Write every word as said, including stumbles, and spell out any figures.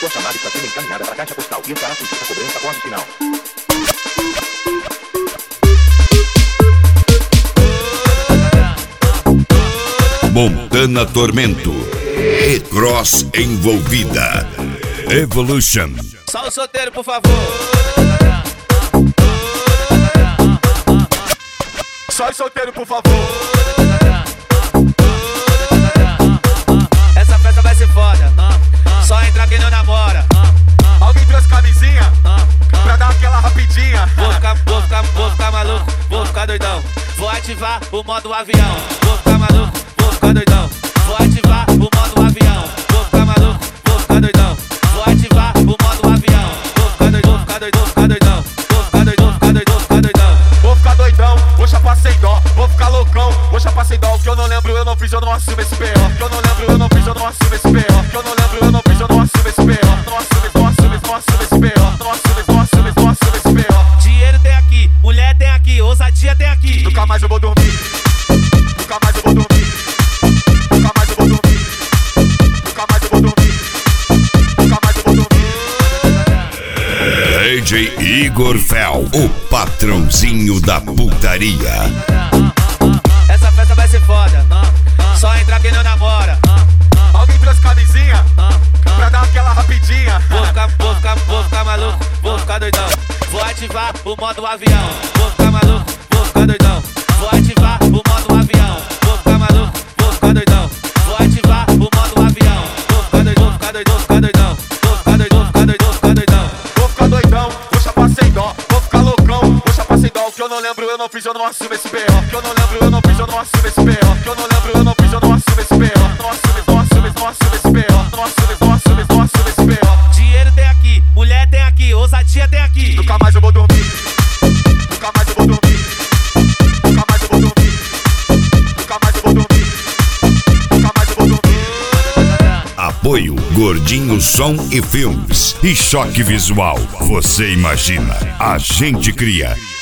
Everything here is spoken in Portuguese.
Sua chamada está sendo encaminhada para a caixa postal e estará sujeita a cobrança após o sinal. Montana Tormento, E-Cross envolvida, Evolution. Só o solteiro, por favor. Só o solteiro, por favor. Essa festa vai ser foda. Só entrar quem não namora. Alguém trouxe camisinha pra dar aquela rapidinha. Vou ficar, vou ficar, vou ficar maluco, vou ficar doidão. Vou ativar o modo avião. Vou ficar maluco, vou ficar doidão. Vou ativar o modo avião. Vou ficar maluco, vou ficar doidão. Vou ativar o modo avião. Vou ficar doidão, vou ficar doidão, vou ficar doidão. Vou ficar doidão, vou ficar doidão, vou ficar doidão. Vou ficar doidão, vou chapar sem dó. Vou ficar loucão, vou chapar sem dó. O que eu não lembro, eu não fiz, eu não assumo esse B O. O que eu não lembro, eu não fiz, eu não assumo esse B O. O que eu não lembro, eu não fiz, eu não assumo esse B O. Não assumo, não assumo, não assumo esse B O. Não assumo, não assumo, não assumo esse B O. Dinheiro tem aqui, mulher tem aqui, ousadia tem aqui. Nunca mais eu vou dormir. Nunca mais eu vou dormir. Nunca mais eu vou dormir. Nunca mais eu vou dormir. Nunca mais eu vou dormir. D J Igor Fel, o patrãozinho da putaria. Essa festa vai ser foda. Só entrar quem não namora. Alguém trouxe camisinha pra dar aquela rapidinha. Vou ficar, vou ficar, vou ficar maluco, vou ficar doidão. Vou ativar o modo avião. Vou ficar maluco, vou ficar doidão. Vou ativar o modo avião. Vou ficar maluco, vou ficar doidão. Vou ativar o modo avião. Vou ficar doidão, vou ficar doidão, vou ficar doidão. Vou ficar doidão, vou ficar doidão, vou ficar doidão. Vou ficar doidão, vou chapar sem dó. Vou ficar loucão, vou chapar sem dó. O que eu não lembro, eu não fiz, eu não assumo esse B O. O que eu não lembro, eu não fiz, eu não assumo esse B O. O que eu não lembro, eu não fiz, eu não assumo esse B O. Não assumo, não assumo, não assumo esse B O. Não assumo, não assumo, não assumo esse B O. Dinheiro tem aqui, mulher tem aqui, ousadia tem aqui. Nunca mais eu vou dormir. Nunca mais eu vou dormir. Nunca mais eu vou dormir. Nunca mais eu vou dormir. Nunca mais eu vou dormir. Apoio Gordinho Som e Filmes e Choque Visual. Você imagina, a gente cria.